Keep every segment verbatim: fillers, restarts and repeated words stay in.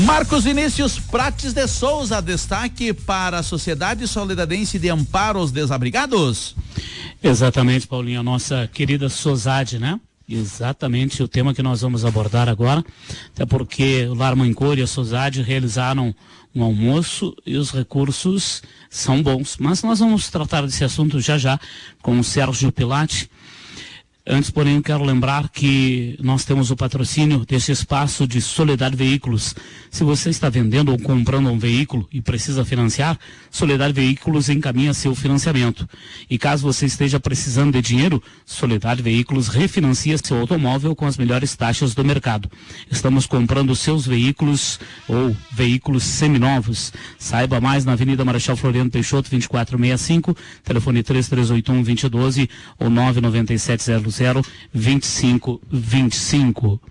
Marcos Vinícius Prates de Souza, destaque para a Sociedade Solidarense de Amparo aos Desabrigados. Exatamente, Paulinho, a nossa querida SOSAD, né? Exatamente o tema que nós vamos abordar agora, até porque o Lar Mãe Cor e a SOSAD realizaram um almoço e os recursos são bons, mas nós vamos tratar desse assunto já já com o Sérgio Pilati. Antes, porém, eu quero lembrar que nós temos o patrocínio desse espaço de Soledade Veículos. Se você está vendendo ou comprando um veículo e precisa financiar, Soledade Veículos encaminha seu financiamento. E caso você esteja precisando de dinheiro, Soledade Veículos refinancia seu automóvel com as melhores taxas do mercado. Estamos comprando seus veículos ou veículos seminovos. Saiba mais na Avenida Marechal Floriano Peixoto, vinte e quatro sessenta e cinco, telefone três três oito um, dois zero um dois ou nove nove sete zero zero, vinte e cinco vinte e cinco.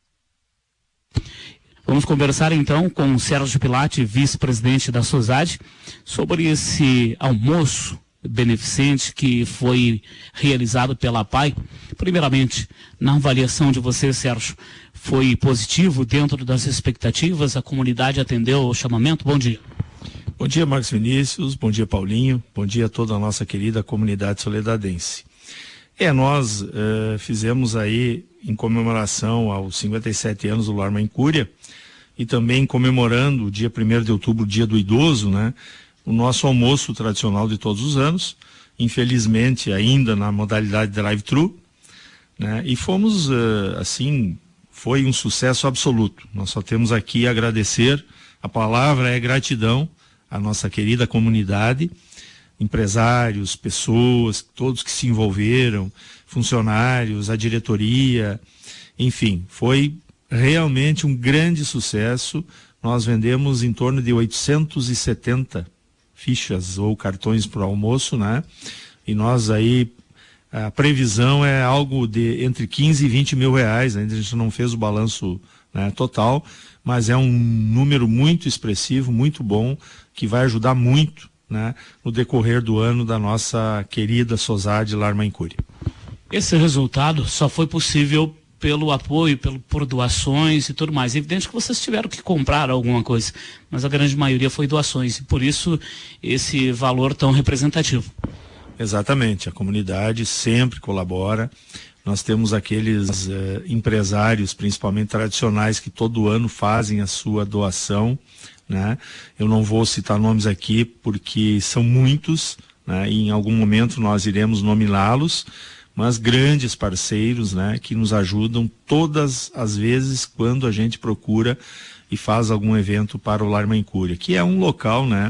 Vamos conversar então com o Sérgio Pilati, vice-presidente da SOSAD, sobre esse almoço beneficente que foi realizado pela A P A I. Primeiramente, na avaliação de você, Sérgio, foi positivo dentro das expectativas? A comunidade atendeu ao chamamento? Bom dia. Bom dia, Marcos Vinícius. Bom dia, Paulinho. Bom dia a toda a nossa querida comunidade soledadense. É, nós uh, fizemos aí, em comemoração aos cinquenta e sete anos do Lar Mãe Cúria, e também comemorando o dia primeiro de outubro, dia do idoso, né? O nosso almoço tradicional de todos os anos, infelizmente ainda na modalidade drive-thru, né? E fomos, uh, assim, foi um sucesso absoluto. Nós só temos aqui a agradecer, a palavra é gratidão à nossa querida comunidade, empresários, pessoas, todos que se envolveram, funcionários, a diretoria, enfim, foi realmente um grande sucesso. Nós vendemos em torno de oitocentas e setenta fichas ou cartões para o almoço, né? E nós aí, a previsão é algo de entre quinze e vinte mil reais, ainda a gente não fez o balanço, né, total, mas é um número muito expressivo, muito bom, que vai ajudar muito, né, no decorrer do ano da nossa querida SOSAD Lar Mãe Cúria. Esse resultado só foi possível pelo apoio, pelo, por doações e tudo mais. É evidente que vocês tiveram que comprar alguma coisa, mas a grande maioria foi doações, e por isso esse valor tão representativo. Exatamente, a comunidade sempre colabora. Nós temos aqueles eh, empresários, principalmente tradicionais, que todo ano fazem a sua doação, né? Eu não vou citar nomes aqui porque são muitos, né? E em algum momento nós iremos nominá-los, mas grandes parceiros, né? Que nos ajudam todas as vezes quando a gente procura e faz algum evento para o Lar Mãe Cúria, que é um local, né?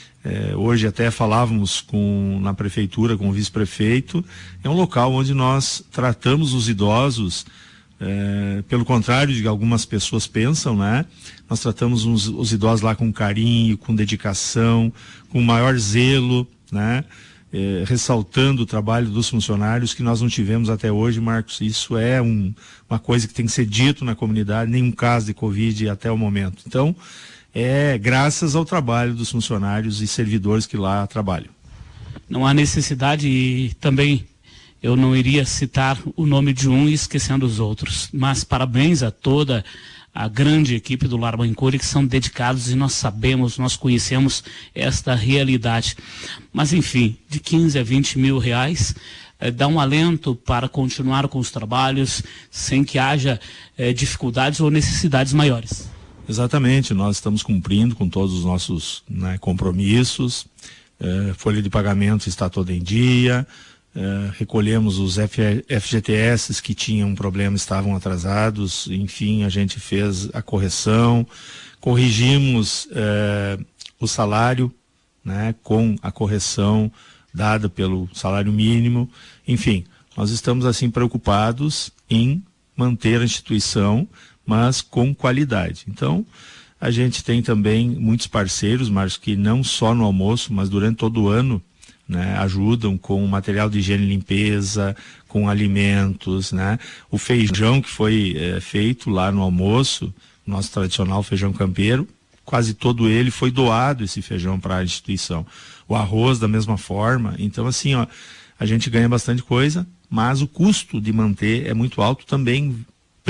É, hoje até falávamos com, na prefeitura com o vice-prefeito, é um local onde nós tratamos os idosos, é, pelo contrário de que algumas pessoas pensam, né? Nós tratamos os, os idosos lá com carinho, com dedicação, com maior zelo, né? É, ressaltando o trabalho dos funcionários que nós não tivemos até hoje, Marcos. Isso é um, uma coisa que tem que ser dito na comunidade, nenhum caso de Covid até o momento. Então, é graças ao trabalho dos funcionários e servidores que lá trabalham. Não há necessidade, e também eu não iria citar o nome de um e esquecendo os outros, mas parabéns a toda a grande equipe do Lar Mãe Cúria, que são dedicados, e nós sabemos, nós conhecemos esta realidade. Mas enfim, de quinze a vinte mil reais, eh, dá um alento para continuar com os trabalhos sem que haja eh, dificuldades ou necessidades maiores. Exatamente, nós estamos cumprindo com todos os nossos, né, compromissos, eh, folha de pagamento está toda em dia, eh, recolhemos os F G T S que tinham problema, estavam atrasados, enfim, a gente fez a correção, corrigimos eh, o salário, né, com a correção dada pelo salário mínimo, enfim, nós estamos assim preocupados em manter a instituição, mas com qualidade. Então, a gente tem também muitos parceiros, mas que não só no almoço, mas durante todo o ano, né, ajudam com material de higiene e limpeza, com alimentos, né? O feijão que foi é, feito lá no almoço, nosso tradicional feijão campeiro, quase todo ele foi doado, esse feijão, para a instituição. O arroz da mesma forma. Então, assim, ó, a gente ganha bastante coisa, mas o custo de manter é muito alto também,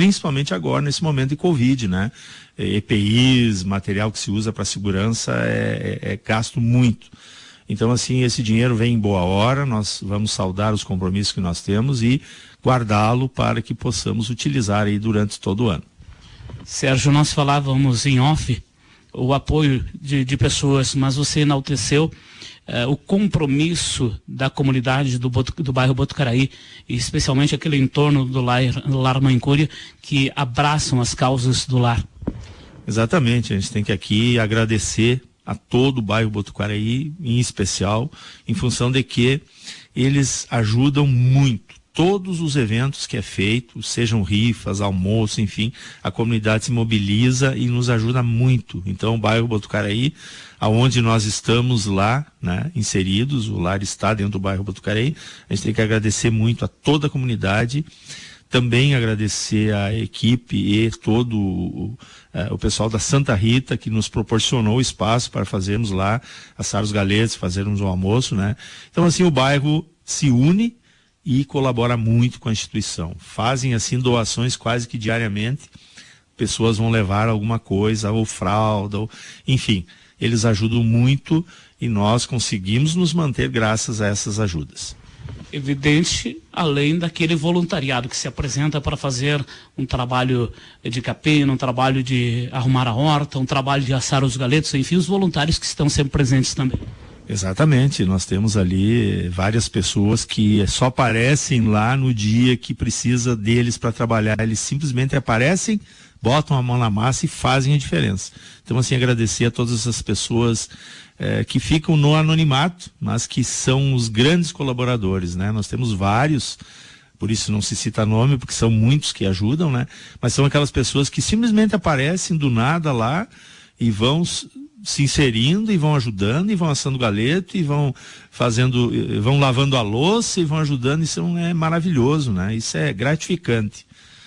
principalmente agora, nesse momento de Covid, né? E P Is, material que se usa para segurança é, é, é gasto muito. Então, assim, esse dinheiro vem em boa hora, nós vamos saldar os compromissos que nós temos e guardá-lo para que possamos utilizar aí durante todo o ano. Sérgio, nós falávamos em off o apoio de, de pessoas, mas você enalteceu uh, o compromisso da comunidade do, do bairro Botucaraí, e especialmente aquele entorno do lar, do lar Mãe Cúria, que abraçam as causas do lar. Exatamente, a gente tem que aqui agradecer a todo o bairro Botucaraí, em especial, em função de que eles ajudam muito. Todos os eventos que é feito, sejam rifas, almoço, enfim, a comunidade se mobiliza e nos ajuda muito. Então, o bairro Botucaraí, aonde nós estamos lá, né, inseridos, o lar está dentro do bairro Botucaraí, a gente tem que agradecer muito a toda a comunidade, também agradecer a equipe e todo o, o pessoal da Santa Rita, que nos proporcionou o espaço para fazermos lá, assar os galetes, fazermos o almoço, né. Então, assim, o bairro se une e colabora muito com a instituição. Fazem, assim, doações quase que diariamente. Pessoas vão levar alguma coisa, ou fralda, ou... enfim, eles ajudam muito e nós conseguimos nos manter graças a essas ajudas. Evidente, além daquele voluntariado que se apresenta para fazer um trabalho de capina, um trabalho de arrumar a horta, um trabalho de assar os galetos, enfim, os voluntários que estão sempre presentes também. Exatamente, nós temos ali várias pessoas que só aparecem lá no dia que precisa deles para trabalhar, eles simplesmente aparecem, botam a mão na massa e fazem a diferença. Então, assim, agradecer a todas essas pessoas eh, que ficam no anonimato, mas que são os grandes colaboradores, né? Nós temos vários, por isso não se cita nome, porque são muitos que ajudam, né? Mas são aquelas pessoas que simplesmente aparecem do nada lá e vão se inserindo e vão ajudando e vão assando galeto e vão fazendo, vão lavando a louça e vão ajudando. Isso é maravilhoso, né? Isso é gratificante.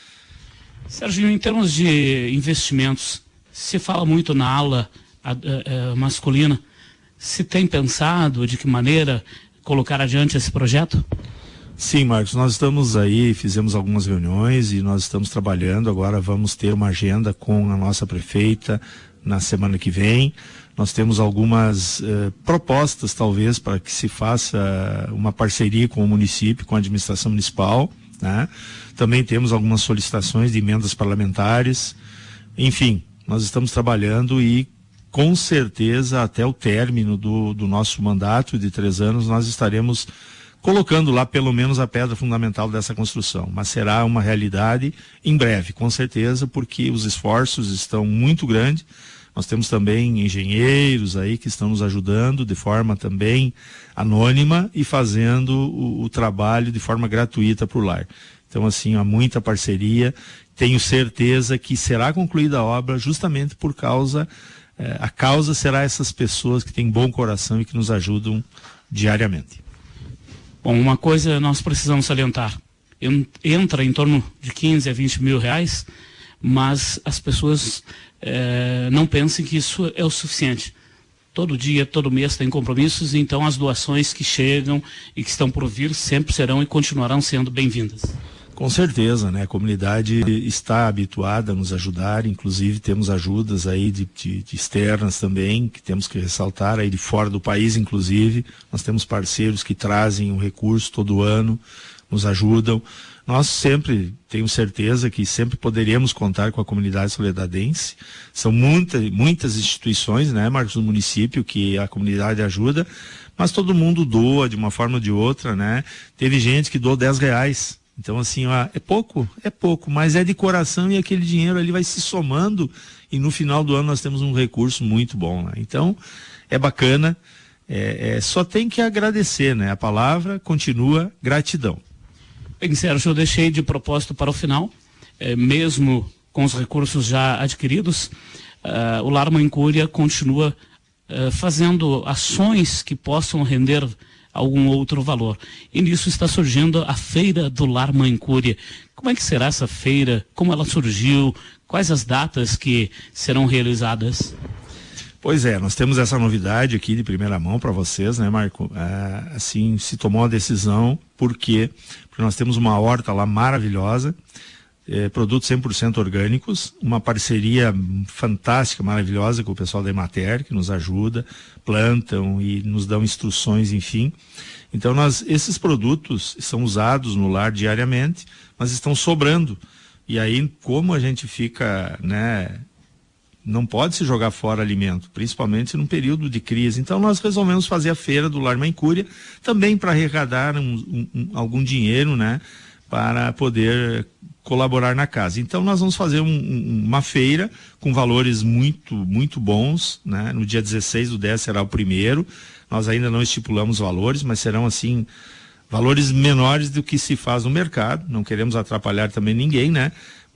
Sérgio, em termos de investimentos, se fala muito na ala a, a, a, masculina, se tem pensado de que maneira colocar adiante esse projeto? Sim, Marcos, nós estamos aí, fizemos algumas reuniões e nós estamos trabalhando. Agora vamos ter uma agenda com a nossa prefeita na semana que vem. Nós temos algumas eh, propostas, talvez, para que se faça uma parceria com o município, com a administração municipal, né? Também temos algumas solicitações de emendas parlamentares. Enfim, nós estamos trabalhando e, com certeza, até o término do, do nosso mandato de três anos, nós estaremos colocando lá pelo menos a pedra fundamental dessa construção. Mas será uma realidade em breve, com certeza, porque os esforços estão muito grandes. Nós temos também engenheiros aí que estão nos ajudando de forma também anônima e fazendo o, o trabalho de forma gratuita para o lar. Então, assim, há muita parceria. Tenho certeza que será concluída a obra justamente por causa, eh, a causa será essas pessoas que têm bom coração e que nos ajudam diariamente. Bom, uma coisa nós precisamos salientar. Entra em torno de quinze a vinte mil reais, mas as pessoas eh, não pensem que isso é o suficiente. Todo dia, todo mês tem compromissos, então as doações que chegam e que estão por vir sempre serão e continuarão sendo bem-vindas. Com certeza, né? A comunidade está habituada a nos ajudar, inclusive temos ajudas aí de, de, de externas também, que temos que ressaltar, aí de fora do país, inclusive. Nós temos parceiros que trazem um recurso todo ano, nos ajudam. Nós sempre, tenho certeza que sempre poderíamos contar com a comunidade soledadense. São muita, muitas instituições, né, Marcos, no município que a comunidade ajuda, mas todo mundo doa de uma forma ou de outra, né? Teve gente que doou dez reais. Então, assim, ó, é pouco, é pouco, mas é de coração e aquele dinheiro ali vai se somando e no final do ano nós temos um recurso muito bom, né? Então, é bacana, é, é, só tem que agradecer, né? A palavra continua gratidão. Bem, Sérgio, eu deixei de propósito para o final, é, mesmo com os recursos já adquiridos, uh, o Lar Mãe Cúria continua uh, fazendo ações que possam render algum outro valor. E nisso está surgindo a Feira do Lar Mãe Cúria. Como é que será essa feira? Como ela surgiu? Quais as datas que serão realizadas? Pois é, nós temos essa novidade aqui de primeira mão para vocês, né, Marco? É, assim, se tomou a decisão, por quê? Porque nós temos uma horta lá maravilhosa, É, produtos cem por cento orgânicos, uma parceria fantástica, maravilhosa com o pessoal da Emater, que nos ajuda, plantam e nos dão instruções, enfim. Então, nós, esses produtos são usados no lar diariamente, mas estão sobrando. E aí, como a gente fica, né, não pode se jogar fora alimento, principalmente num período de crise. Então, nós resolvemos fazer a feira do Lar Mãe Cúria, também para arrecadar um, um, um, algum dinheiro, né, para poder colaborar na casa. Então nós vamos fazer um, um, uma feira com valores muito, muito bons, né? No dia dezesseis do dez será o primeiro, nós ainda não estipulamos valores, mas serão assim, valores menores do que se faz no mercado, não queremos atrapalhar também ninguém, né?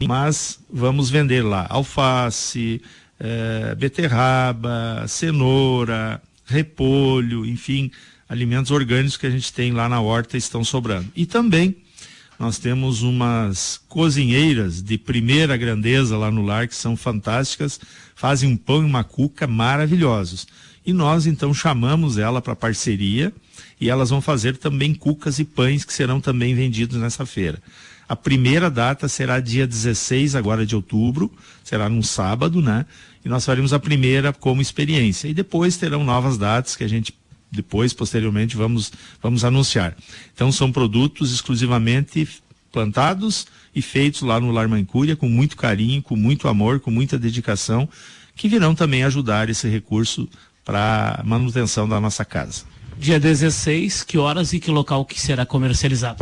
Mas vamos vender lá alface, eh, beterraba, cenoura, repolho, enfim, alimentos orgânicos que a gente tem lá na horta estão sobrando. E também nós temos umas cozinheiras de primeira grandeza lá no lar, que são fantásticas, fazem um pão e uma cuca maravilhosos. E nós, então, chamamos ela para parceria e elas vão fazer também cucas e pães que serão também vendidos nessa feira. A primeira data será dia dezesseis agora de outubro, será num sábado, né? E nós faremos a primeira como experiência. E depois terão novas datas que a gente depois, posteriormente, vamos, vamos anunciar. Então, são produtos exclusivamente plantados e feitos lá no Lar Mãe Cúria, com muito carinho, com muito amor, com muita dedicação, que virão também ajudar esse recurso para a manutenção da nossa casa. Dia dezesseis, que horas e que local que será comercializado?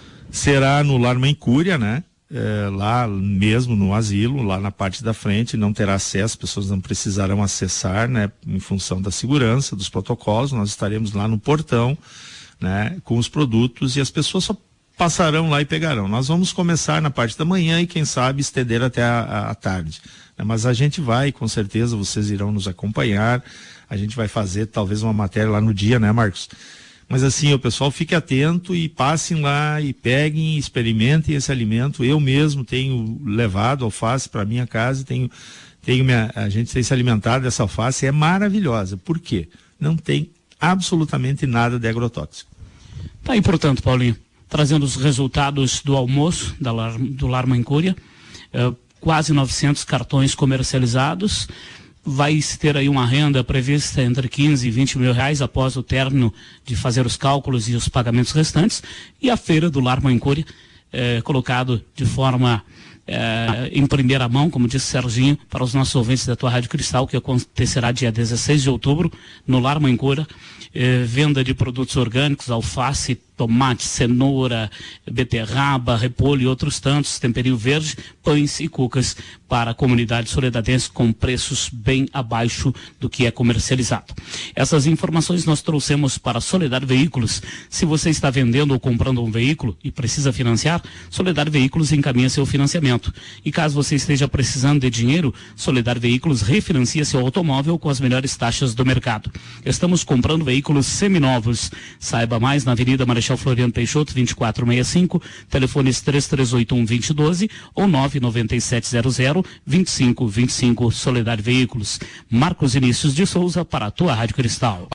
Será no Lar Mãe Cúria, né? É, lá mesmo no asilo, lá na parte da frente, não terá acesso, as pessoas não precisarão acessar, né, em função da segurança, dos protocolos. Nós estaremos lá no portão, né, com os produtos e as pessoas só passarão lá e pegarão. Nós vamos começar na parte da manhã e quem sabe estender até a, a, a tarde, né, mas a gente vai, com certeza vocês irão nos acompanhar, a gente vai fazer talvez uma matéria lá no dia, né, Marcos? Mas assim, o pessoal fique atento e passem lá e peguem, experimentem esse alimento. Eu mesmo tenho levado alface para minha casa, tenho, tenho minha, a gente tem se alimentado dessa alface, é maravilhosa. Por quê? Não tem absolutamente nada de agrotóxico. Tá aí, portanto, Paulinho, trazendo os resultados do almoço da Lar, do Lar Mãe Cúria, eh, quase novecentos cartões comercializados. Vai ter aí uma renda prevista entre quinze e vinte mil reais após o término de fazer os cálculos e os pagamentos restantes. E a feira do Lar Mãe Cúria, eh, colocado de forma eh, em primeira mão, como disse Serginho, para os nossos ouvintes da tua Rádio Cristal, que acontecerá dia dezesseis de outubro, no Lar Mãe Cúria, eh, venda de produtos orgânicos, alface, tomate, cenoura, beterraba, repolho e outros tantos, temperinho verde, pães e cucas para a comunidade soledadense com preços bem abaixo do que é comercializado. Essas informações nós trouxemos para a Soledade Veículos. Se você está vendendo ou comprando um veículo e precisa financiar, Soledade Veículos encaminha seu financiamento. E caso você esteja precisando de dinheiro, Soledade Veículos refinancia seu automóvel com as melhores taxas do mercado. Estamos comprando veículos seminovos. Saiba mais na Avenida Marechal Floriano Peixoto, vinte e quatro sessenta e cinco, telefones três três oito um, dois zero um dois ou nove nove sete zero zero, vinte e cinco vinte e cinco. Soledade Veículos. Marcos Vinícius de Souza para a tua Rádio Cristal.